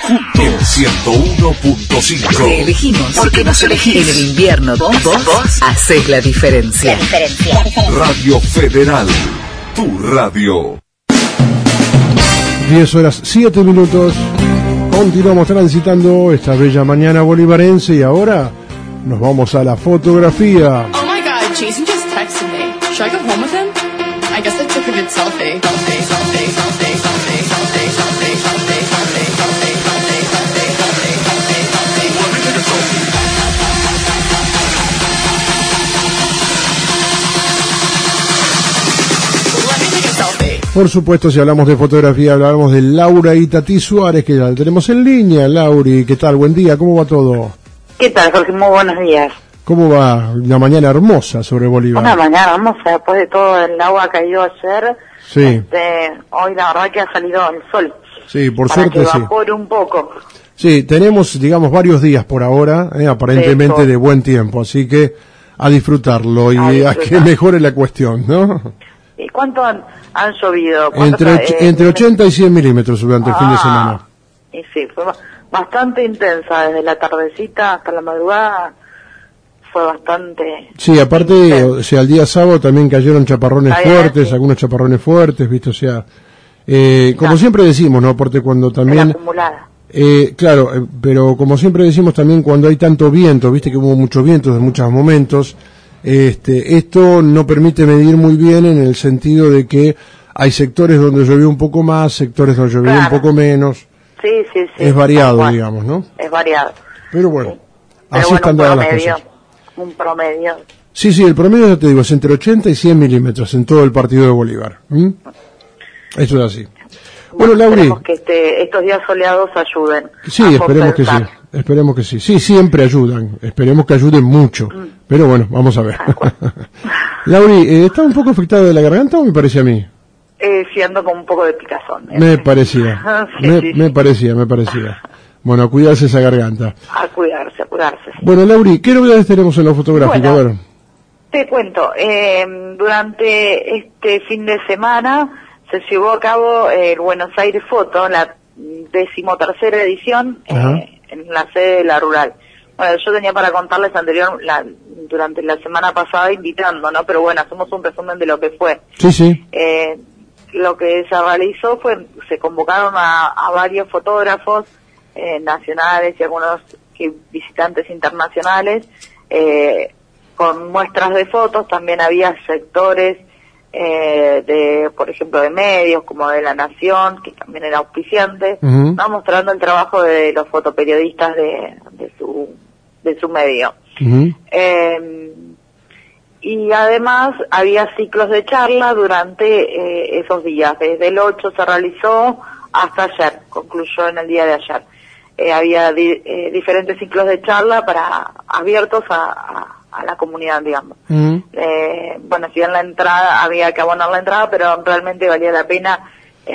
El 101.5. Te elegimos porque nos elegís. En el invierno vos hacés la diferencia. Radio Federal, tu radio. 10:07. Continuamos transitando esta bella mañana bolivarense y ahora nos vamos a la fotografía. Oh my God, Jason just texted me. Should I go home with him? I guess I took a good selfie. Por supuesto, si hablamos de fotografía, hablamos de Laura Itatí Suárez, que ya la tenemos en línea. Lauri, ¿qué tal? Buen día, ¿cómo va todo? ¿Qué tal, Jorge? Muy buenos días. ¿Cómo va una mañana hermosa sobre Bolívar? Una mañana hermosa, después de todo el agua que cayó ayer. Sí. Hoy la verdad que ha salido el sol. Sí, por para suerte que sí. evapore un poco. Sí, tenemos, digamos, varios días por ahora, aparentemente de buen tiempo, así que a disfrutarlo y a que mejore la cuestión, ¿no? ¿Y cuánto han llovido? Entre 80 y 100 milímetros durante el fin de semana. Y sí, fue bastante intensa, desde la tardecita hasta la madrugada, fue bastante... Sí, aparte, o sea, el día sábado también cayeron chaparrones fuertes, sí. Algunos chaparrones fuertes, ¿viste? O sea, como siempre decimos, ¿no? Aparte cuando también... acumulada. Claro, pero como siempre decimos también cuando hay tanto viento, ¿viste? Que hubo mucho viento en muchos momentos... esto no permite medir muy bien en el sentido de que hay sectores donde llovió un poco más, sectores donde llovió un poco menos. Sí. Es variado, digamos, ¿no? Es variado. Pero bueno, sí. Así están dadas las cosas. Un promedio. Sí, el promedio, ya te digo, es entre 80 y 100 milímetros en todo el partido de Bolívar. Eso es así. Bueno, Lauri. Esperemos que estos días soleados ayuden. Sí, esperemos que sí. Esperemos que sí. Sí, siempre ayudan. Esperemos que ayuden mucho. Pero bueno, vamos a ver. Lauri, ¿está un poco afectada de la garganta o me parece a mí? Sí, ando con un poco de picazón. Me parecía. Me parecía. Bueno, a cuidarse esa garganta. A cuidarse. Sí. Bueno, Lauri, ¿qué novedades tenemos en lo fotográfico? Bueno, a ver. te cuento. Durante este fin de semana se llevó a cabo el Buenos Aires Foto, la 13ª edición, en la sede de la Rural. Bueno, yo tenía para contarles durante la semana pasada invitando, ¿no? Pero bueno, hacemos un resumen de lo que fue. Sí. Lo que se realizó se convocaron a varios fotógrafos nacionales y algunos visitantes internacionales con muestras de fotos. También había sectores por ejemplo, de medios como de La Nación, que también era auspiciante, ¿no? Mostrando el trabajo de los fotoperiodistas de su medio. Y además había ciclos de charla durante esos días. Desde el 8 se realizó hasta ayer, concluyó en el día de ayer. Había diferentes ciclos de charla abiertos a la comunidad, digamos. Bueno, si bien la entrada, había que abonar la entrada, pero realmente valía la pena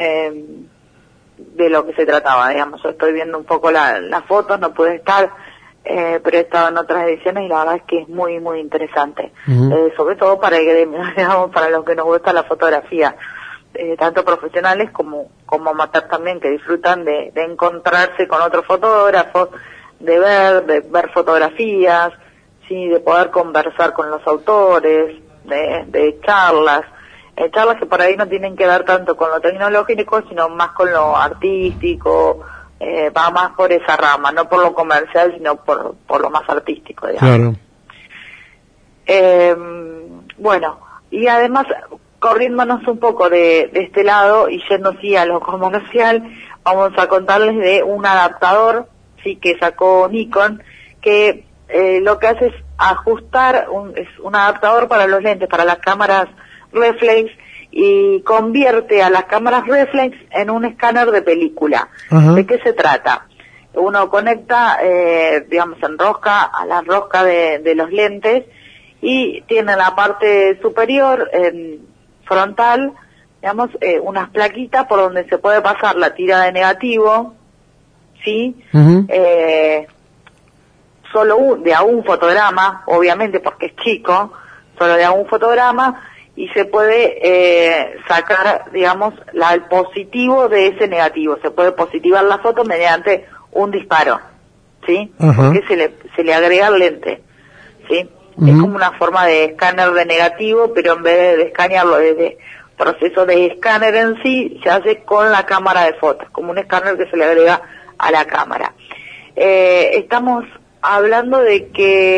de lo que se trataba, digamos. Yo estoy viendo un poco las fotos, no pude estar, pero he estado en otras ediciones y la verdad es que es muy, muy interesante. Sobre todo para el gremio, digamos, para los que nos gusta la fotografía. Tanto profesionales como amateur también, que disfrutan de encontrarse con otros fotógrafos, de ver fotografías, sí, de poder conversar con los autores, de charlas que por ahí no tienen que ver tanto con lo tecnológico, sino más con lo artístico, va más por esa rama, no por lo comercial, sino por lo más artístico, digamos. Claro. Bueno, y además, corriéndonos un poco de este lado y yendo así a lo comercial, vamos a contarles de un adaptador, sí, que sacó Nikon, que lo que hace es ajustar, es un adaptador para los lentes, para las cámaras reflex, y convierte a las cámaras reflex en un escáner de película. ¿De qué se trata? Uno conecta, digamos, enrosca a la rosca de los lentes y tiene en la parte superior, frontal, digamos, unas plaquitas por donde se puede pasar la tira de negativo, ¿sí? Solo de a un fotograma, obviamente porque es chico, solo de a un fotograma, y se puede sacar, digamos, el positivo de ese negativo. Se puede positivar la foto mediante un disparo, ¿sí? Ajá. Porque se le agrega el lente, ¿sí? Es como una forma de escáner de negativo, pero en vez de escanearlo desde proceso de escáner en sí, se hace con la cámara de fotos, como un escáner que se le agrega a la cámara. Estamos hablando de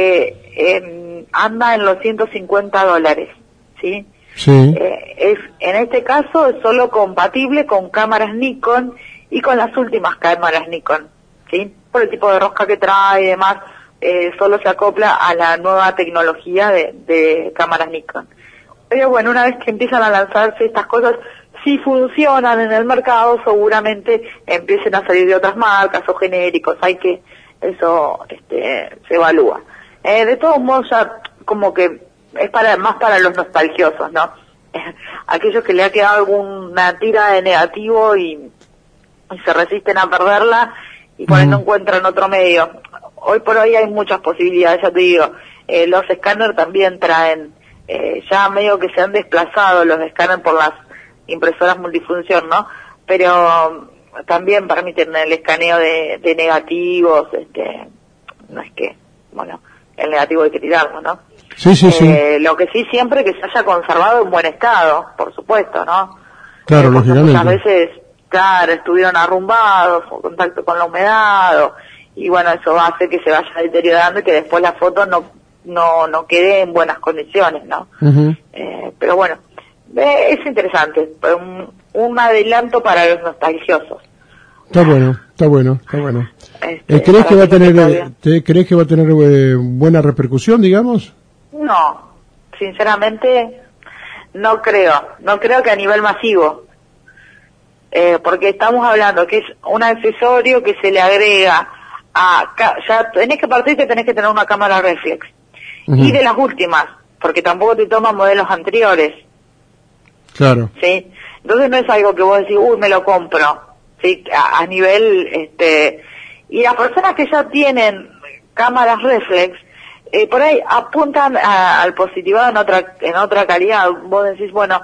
que anda en los $150, ¿sí? Sí. En este caso es solo compatible con cámaras Nikon y con las últimas cámaras Nikon, ¿sí? Por el tipo de rosca que trae y demás, solo se acopla a la nueva tecnología de cámaras Nikon. Pero bueno, una vez que empiezan a lanzarse estas cosas, si funcionan en el mercado, seguramente empiecen a salir de otras marcas o genéricos. Eso se evalúa. De todos modos, ya como que es más para los nostalgiosos, ¿no? Aquellos que le ha quedado alguna tira de negativo y se resisten a perderla y por ahí no encuentran otro medio. Hoy por hoy hay muchas posibilidades, ya te digo. Los escáneres también traen, ya medio que se han desplazado los escáneres por las impresoras multifunción, ¿no? Pero también permiten el escaneo de negativos, no es que, bueno, el negativo hay que tirarlo, ¿no? Sí, sí, sí. Lo que sí siempre que se haya conservado en buen estado, por supuesto, ¿no? Claro, Porque lógicamente. muchas veces, claro, estuvieron arrumbados, o contacto con la humedad, y bueno, eso va a hacer que se vaya deteriorando y que después la foto no quede en buenas condiciones, ¿no? Ujú. Pero bueno, es interesante, un adelanto para los nostalgiosos. Está bueno, está bueno, está bueno. ¿Crees para que va a que tener, crees que va a tener buena repercusión, digamos? No, sinceramente no creo que a nivel masivo, porque estamos hablando que es un accesorio que se le agrega ya tenés que partir que tenés que tener una cámara reflex, y de las últimas, porque tampoco te toman modelos anteriores. Claro. Sí, entonces no es algo que vos decís, me lo compro, sí, a nivel, y las personas que ya tienen cámaras reflex, por ahí apuntan al positivado en otra calidad. Vos decís, bueno,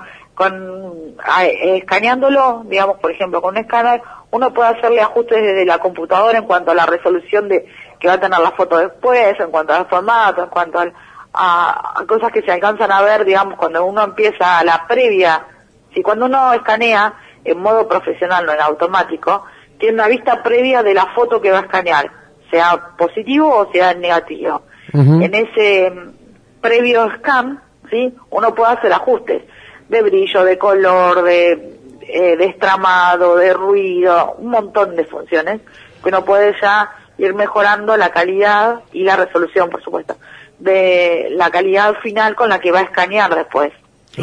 escaneándolo, digamos, por ejemplo, con un escáner, uno puede hacerle ajustes desde la computadora en cuanto a la resolución que va a tener la foto después, en cuanto al formato, en cuanto a cosas que se alcanzan a ver, digamos, cuando uno empieza la previa. Si cuando uno escanea en modo profesional, no en automático, tiene una vista previa de la foto que va a escanear, sea positivo o sea negativo. En ese previo scan, ¿sí?, uno puede hacer ajustes de brillo, de color, de estramado, de ruido, un montón de funciones que uno puede ya ir mejorando la calidad y la resolución, por supuesto, de la calidad final con la que va a escanear después, ¿sí?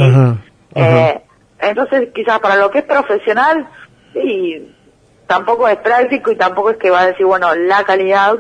Entonces, quizás para lo que es profesional, sí, tampoco es práctico y tampoco es que va a decir, bueno, la calidad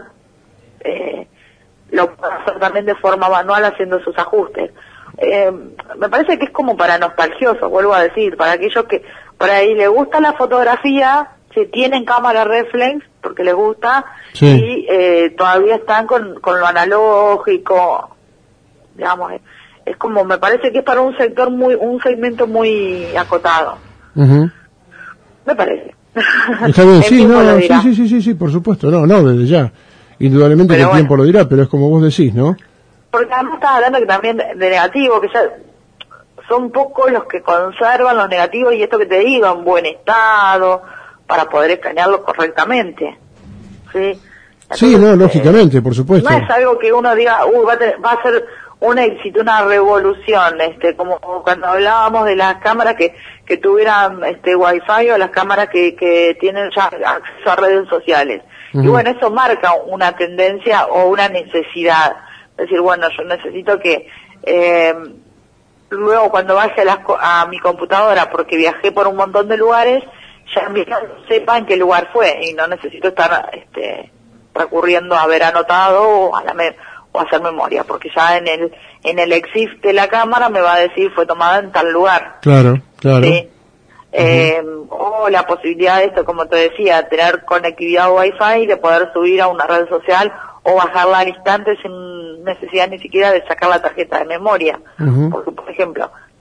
lo puede hacer también de forma manual haciendo sus ajustes. Me parece que es como para nostalgiosos, vuelvo a decir, para aquellos que por ahí les gusta la fotografía, si tienen cámara reflex porque les gusta, sí, y todavía están con lo analógico, digamos, es como, me parece que es para un segmento muy acotado. Me parece. Está bien, El sí, tiempo no, lo dirá. sí, por supuesto, no, desde ya. Indudablemente Pero que el tiempo lo dirá, pero es como vos decís, ¿no? Porque además estás hablando que también de negativo, que ya son pocos los que conservan los negativos, y esto que te digo, en buen estado, para poder escanearlo correctamente. ¿Sí? Entonces, Sí, no, lógicamente, por supuesto. no es algo que uno diga, va a ser un éxito, una revolución, como cuando hablábamos de las cámaras que tuvieran Wi-Fi, o las cámaras que tienen ya acceso a redes sociales. Y bueno, eso marca una tendencia o una necesidad. Es decir, bueno, yo necesito que luego cuando vaya a mi computadora, porque viajé por un montón de lugares, ya sepa en qué lugar fue, y no necesito estar recurriendo a haber anotado o o hacer memoria, porque ya en el EXIF de la cámara me va a decir fue tomada en tal lugar. Claro. ¿Sí? O la posibilidad de esto, como te decía, tener conectividad Wi-Fi, de poder subir a una red social o bajarla al instante sin necesidad ni siquiera de sacar la tarjeta de memoria. Porque, por ejemplo,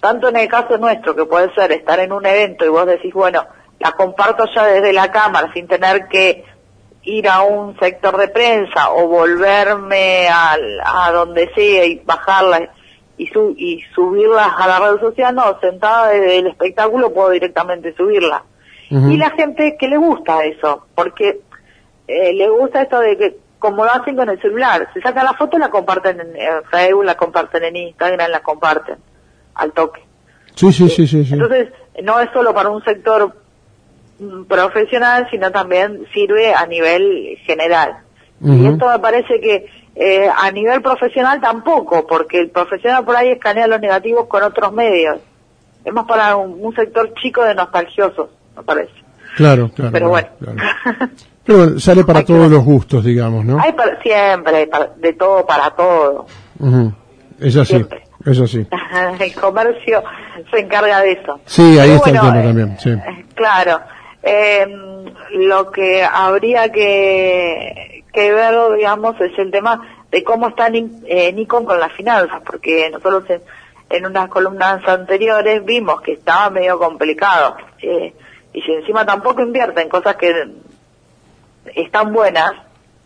tanto en el caso nuestro, que puede ser estar en un evento y vos decís, bueno, la comparto ya desde la cámara sin tener que ir a un sector de prensa o volverme a donde sea y bajarla y subirlas a la red social, no, sentada desde el espectáculo puedo directamente subirla. Y la gente que le gusta eso, porque le gusta esto de que, como lo hacen con el celular, se sacan la foto, la comparten en Facebook, la comparten en Instagram, la comparten al toque. Sí. Entonces, no es solo para un sector profesional, sino también sirve a nivel general. Y esto me parece que a nivel profesional tampoco, porque el profesional por ahí escanea los negativos con otros medios. Es más para un sector chico de nostalgiosos, me parece. Claro. Pero bueno. Pero bueno, sale para todos los gustos, digamos, ¿no? Hay siempre, de todo para todo. Es así, Siempre. es así. El comercio se encarga de eso. Sí, ahí pero está bueno, el tema también, sí. Claro. Lo que habría que ver, digamos, es el tema de cómo está Nikon con las finanzas, porque nosotros en unas columnas anteriores vimos que estaba medio complicado. Y si encima tampoco invierte en cosas que están buenas,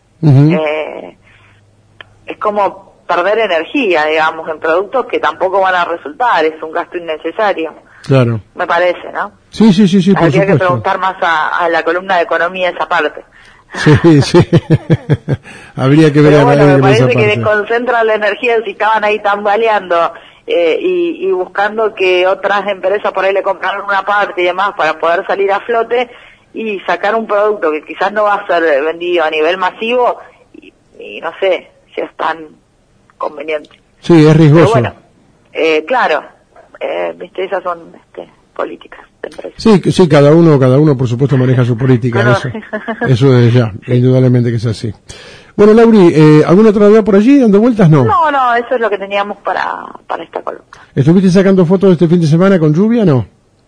es como perder energía, digamos, en productos que tampoco van a resultar, es un gasto innecesario. Claro. Me parece, ¿no? Sí, por supuesto. Habría que preguntar más a la columna de economía esa parte. Sí. Habría que ver. Pero bueno, me parece esa que parte. desconcentra la energía si estaban ahí tambaleando y buscando que otras empresas por ahí le compraran una parte y demás para poder salir a flote y sacar un producto que quizás no va a ser vendido a nivel masivo y no sé si es tan conveniente. Sí, es riesgoso. Pero bueno, claro, viste, esas son políticas de empresa. Sí, cada uno por supuesto maneja su política, eso desde ya, indudablemente que es así. Bueno, Lauri, ¿alguna otra duda por allí dando vueltas? No, eso es lo que teníamos para esta columna. ¿Estuviste sacando fotos este fin de semana con lluvia, no?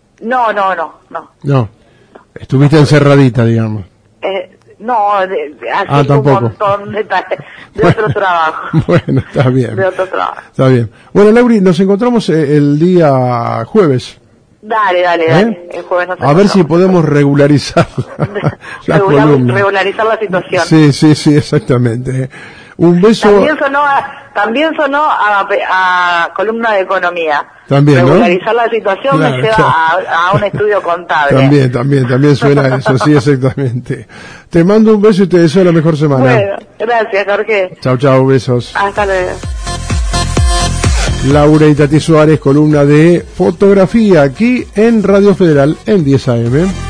No. Estuviste encerradita, digamos. Hace tampoco. un montón de otro trabajo. Bueno, está bien. De otro trabajo. Está bien. Bueno, Lauri, nos encontramos el día jueves. Dale. El jueves nos A ver si podemos regularizar la columna. Regularizar la situación. Sí, exactamente. Un beso. También sonó a columna de economía. También, regularizar la situación claro, me lleva a un estudio contable. También suena eso, sí, exactamente. Te mando un beso y te deseo la mejor semana. Bueno, gracias, Jorge. Chau, besos. Hasta luego. Laura Itatí Suárez, columna de fotografía aquí en Radio Federal en 10 AM.